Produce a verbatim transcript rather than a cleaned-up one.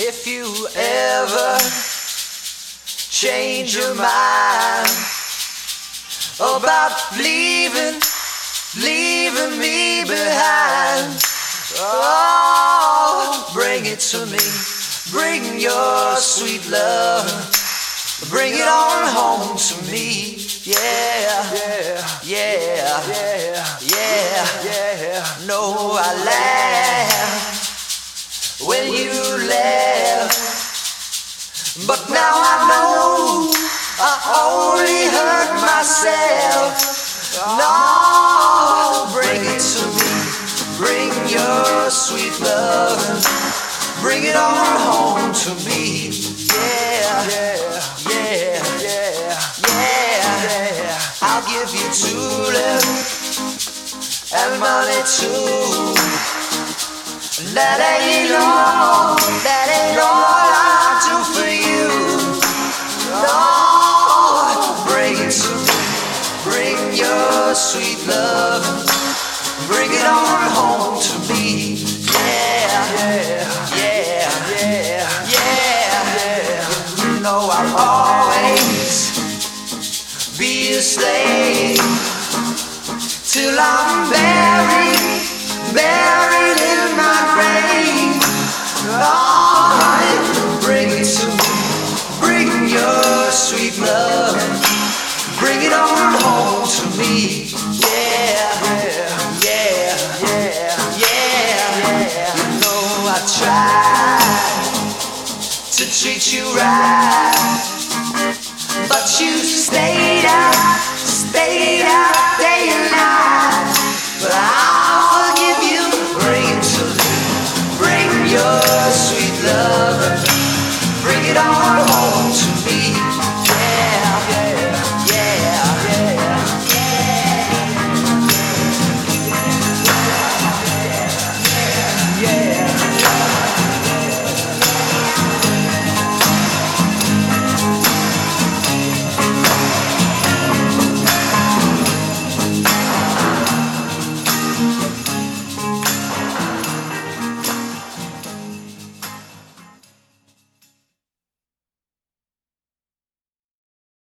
If you ever change your mind about leaving, leaving me behind, oh, bring it to me. Bring your sweet love. Bring it on home to me. Yeah, yeah, yeah, yeah, yeah, yeah. No, I laughed when you left, but now I know I only hurt myself. No, bring it to me. Bring your sweet love. Bring it on home to me. Yeah, yeah, yeah, yeah, yeah, yeah. I'll give you tulip and money too. That ain't all, that ain't all I'll do for you. No, bring it to me. Bring your sweet love. Bring it on home to me. Yeah, yeah, yeah, yeah, yeah, yeah. You know I'll always be a slave till I'm buried, buried in my grave. Oh, honey, bring it to me. Bring your sweet love. Bring it on home to me. Yeah, yeah, yeah, yeah, yeah, yeah. You know I tried to treat you right, but you stayed out, stayed out day and night. But I'll forgive you. Bring it to me. Bring your sweet love.